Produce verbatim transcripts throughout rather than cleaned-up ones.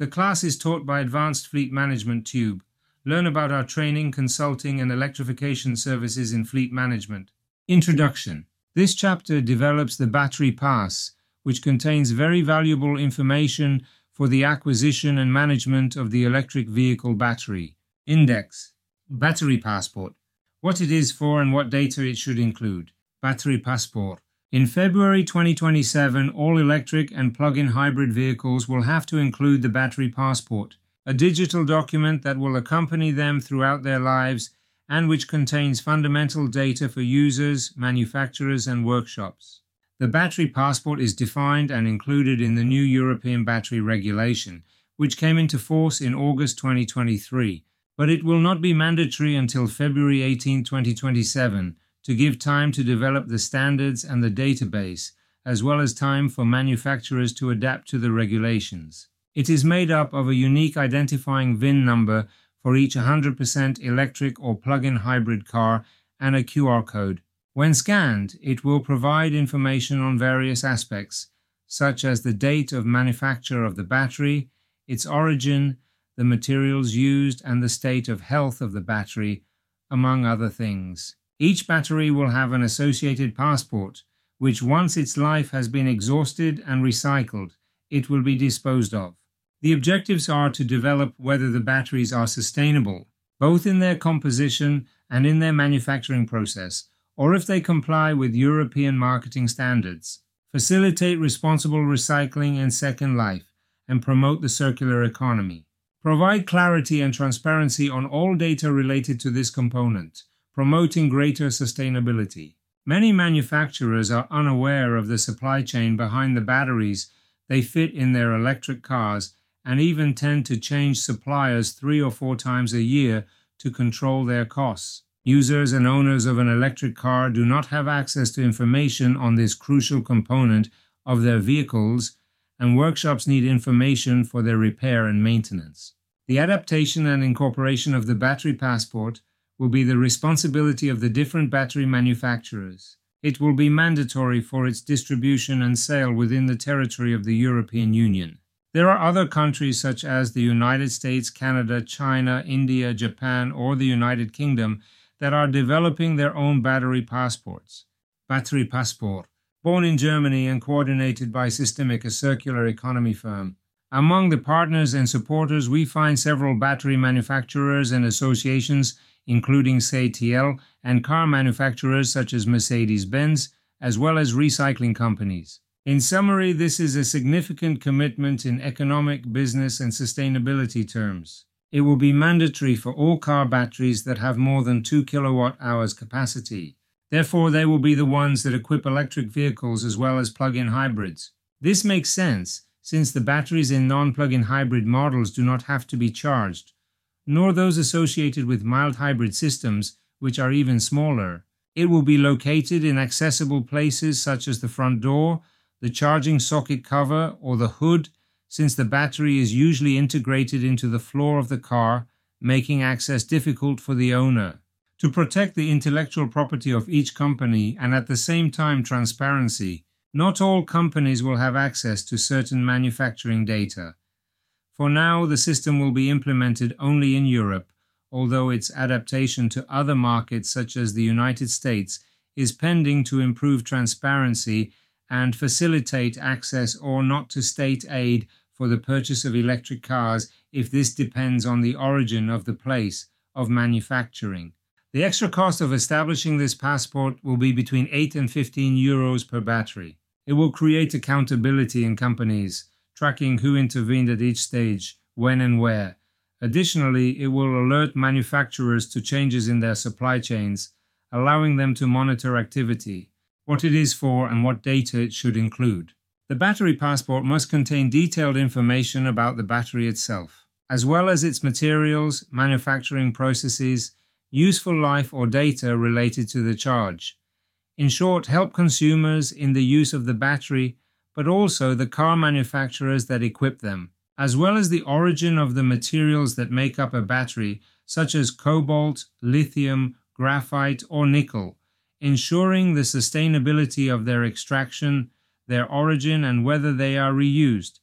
The class is taught by Advanced Fleet Management Tube. Learn about our training, consulting, and electrification services in fleet management. Introduction. This chapter develops the Battery Pass, which contains very valuable information for the acquisition and management of the electric vehicle battery. Index. Battery Passport. What it is for and what data it should include. Battery Passport. In February twenty twenty-seven, all electric and plug-in hybrid vehicles will have to include the Battery Passport, a digital document that will accompany them throughout their lives and which contains fundamental data for users, manufacturers, and workshops. The Battery Passport is defined and included in the new European Battery Regulation, which came into force in August twenty twenty-three, but it will not be mandatory until February eighteenth, twenty twenty-seven, to give time to develop the standards and the database, as well as time for manufacturers to adapt to the regulations. It is made up of a unique identifying V I N number for each one hundred percent electric or plug-in hybrid car and a Q R code. When scanned, it will provide information on various aspects, such as the date of manufacture of the battery, its origin, the materials used, and the state of health of the battery, among other things. Each battery will have an associated passport, which once its life has been exhausted and recycled, it will be disposed of. The objectives are to develop whether the batteries are sustainable, both in their composition and in their manufacturing process, or if they comply with European marketing standards, facilitate responsible recycling and second life, and promote the circular economy. Provide clarity and transparency on all data related to this component, promoting greater sustainability. Many manufacturers are unaware of the supply chain behind the batteries they fit in their electric cars and even tend to change suppliers three or four times a year to control their costs. Users and owners of an electric car do not have access to information on this crucial component of their vehicles, and workshops need information for their repair and maintenance. The adaptation and incorporation of the Battery Passport will be the responsibility of the different battery manufacturers. It will be mandatory for its distribution and sale within the territory of the European Union. There are other countries such as the United States, Canada, China, India, Japan, or the United Kingdom that are developing their own battery passports. Battery Passport, born in Germany and coordinated by Systemic, a circular economy firm. Among the partners and supporters, we find several battery manufacturers and associations, including C A T L, and car manufacturers such as Mercedes-Benz, as well as recycling companies. In summary, this is a significant commitment in economic, business, and sustainability terms. It will be mandatory for all car batteries that have more than two kilowatt hours capacity. Therefore, they will be the ones that equip electric vehicles as well as plug-in hybrids. This makes sense, since the batteries in non-plug-in hybrid models do not have to be charged, nor those associated with mild hybrid systems, which are even smaller. It will be located in accessible places such as the front door, the charging socket cover, or the hood, since the battery is usually integrated into the floor of the car, making access difficult for the owner. To protect the intellectual property of each company and at the same time transparency, not all companies will have access to certain manufacturing data. For now, the system will be implemented only in Europe, although its adaptation to other markets such as the United States is pending to improve transparency and facilitate access or not to state aid for the purchase of electric cars if this depends on the origin of the place of manufacturing. The extra cost of establishing this passport will be between eight and fifteen euros per battery. It will create accountability in companies, tracking who intervened at each stage, when and where. Additionally, it will alert manufacturers to changes in their supply chains, allowing them to monitor activity, what it is for, and what data it should include. The battery passport must contain detailed information about the battery itself, as well as its materials, manufacturing processes, useful life or data related to the charge. In short, help consumers in the use of the battery, but also the car manufacturers that equip them, as well as the origin of the materials that make up a battery, such as cobalt, lithium, graphite, or nickel, ensuring the sustainability of their extraction, their origin, and whether they are reused.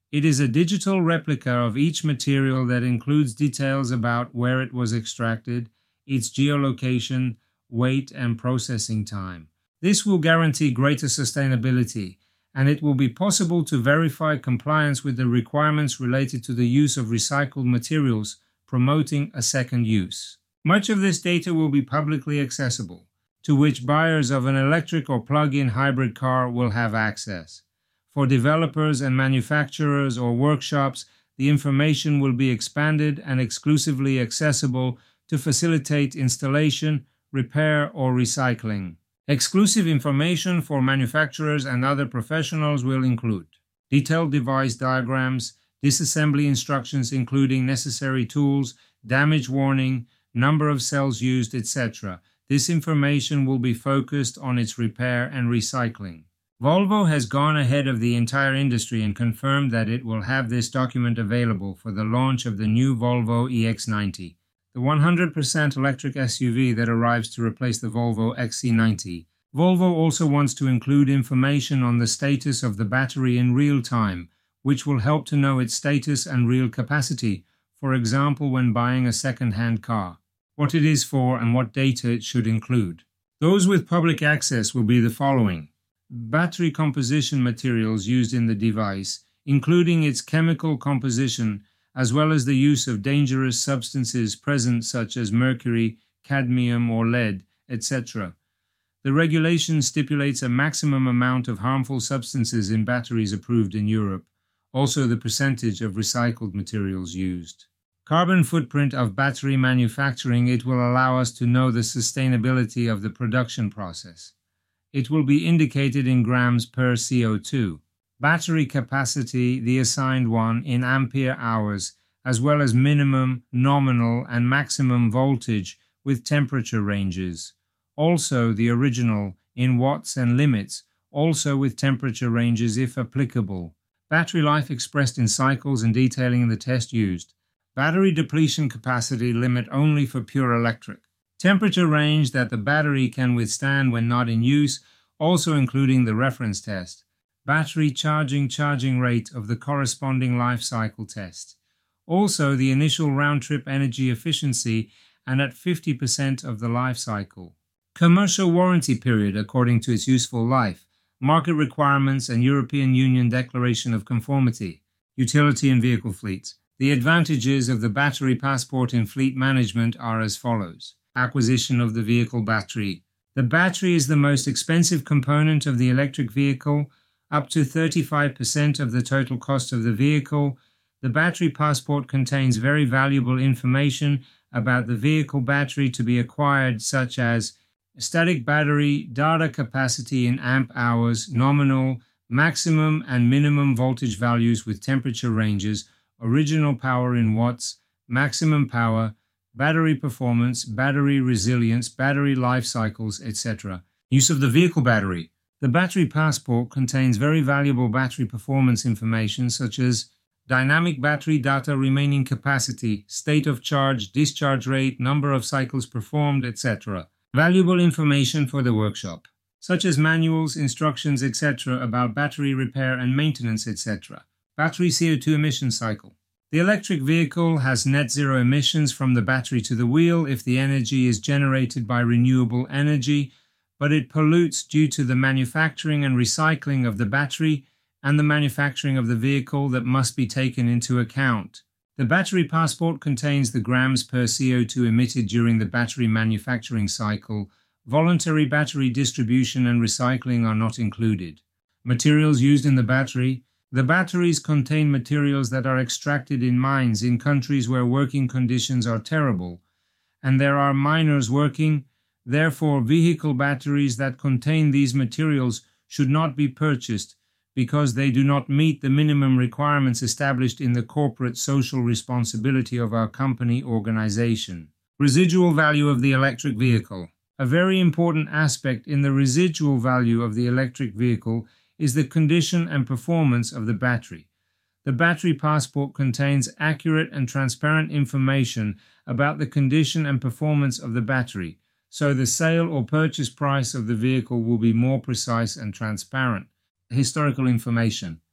It is a digital replica of each material that includes details about where it was extracted, its geolocation, weight, and processing time. This will guarantee greater sustainability, and it will be possible to verify compliance with the requirements related to the use of recycled materials, promoting a second use. Much of this data will be publicly accessible, to which buyers of an electric or plug-in hybrid car will have access. For developers and manufacturers or workshops, the information will be expanded and exclusively accessible to facilitate installation, repair, or recycling. Exclusive information for manufacturers and other professionals will include detailed device diagrams, disassembly instructions including necessary tools, damage warning, number of cells used, et cetera. This information will be focused on its repair and recycling. Volvo has gone ahead of the entire industry and confirmed that it will have this document available for the launch of the new Volvo E X ninety, the one hundred percent electric S U V that arrives to replace the Volvo X C ninety. Volvo also wants to include information on the status of the battery in real time, which will help to know its status and real capacity, for example when buying a second-hand car, what it is for and what data it should include. Those with public access will be the following: battery composition materials used in the device, including its chemical composition, as well as the use of dangerous substances present such as mercury, cadmium or lead, et cetera. The regulation stipulates a maximum amount of harmful substances in batteries approved in Europe, also the percentage of recycled materials used. Carbon footprint of battery manufacturing. It will allow us to know the sustainability of the production process. It will be indicated in grams per C O two. Battery capacity, the assigned one, in ampere hours, as well as minimum, nominal, and maximum voltage with temperature ranges. Also the original, in watts and limits, also with temperature ranges if applicable. Battery life expressed in cycles and detailing the test used. Battery depletion capacity limit only for pure electric. Temperature range that the battery can withstand when not in use, also including the reference test. Battery charging charging rate of the corresponding life cycle test. Also the initial round-trip energy efficiency and at fifty percent of the life cycle. Commercial warranty period according to its useful life. Market requirements and European Union Declaration of Conformity. Utility and vehicle fleets. The advantages of the battery passport in fleet management are as follows. Acquisition of the vehicle battery. The battery is the most expensive component of the electric vehicle, up to thirty-five percent of the total cost of the vehicle. The battery passport contains very valuable information about the vehicle battery to be acquired, such as static battery, data capacity in amp hours, nominal, maximum and minimum voltage values with temperature ranges, original power in watts, maximum power, battery performance, battery resilience, battery life cycles, et cetera. Use of the vehicle battery. The battery passport contains very valuable battery performance information such as dynamic battery data, remaining capacity, state of charge, discharge rate, number of cycles performed, et cetera. Valuable information for the workshop, such as manuals, instructions, et cetera about battery repair and maintenance, et cetera. Battery C O two emission cycle. The electric vehicle has net zero emissions from the battery to the wheel if the energy is generated by renewable energy, but it pollutes due to the manufacturing and recycling of the battery and the manufacturing of the vehicle that must be taken into account. The battery passport contains the grams per C O two emitted during the battery manufacturing cycle. Voluntary battery distribution and recycling are not included. Materials used in the battery. The batteries contain materials that are extracted in mines in countries where working conditions are terrible, and there are miners working. Therefore, vehicle batteries that contain these materials should not be purchased because they do not meet the minimum requirements established in the corporate social responsibility of our company organization. Residual value of the electric vehicle. A very important aspect in the residual value of the electric vehicle is the condition and performance of the battery. The battery passport contains accurate and transparent information about the condition and performance of the battery, so the sale or purchase price of the vehicle will be more precise and transparent. Historical information.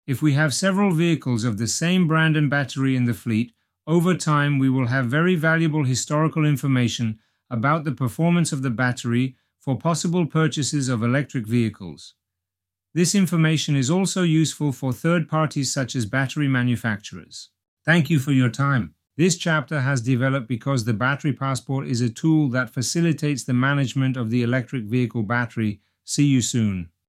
If we have several vehicles of the same brand and battery in the fleet, over time we will have very valuable historical information about the performance of the battery for possible purchases of electric vehicles. This information is also useful for third parties such as battery manufacturers. Thank you for your time. This chapter has developed because the Battery Passport is a tool that facilitates the management of the electric vehicle battery. See you soon.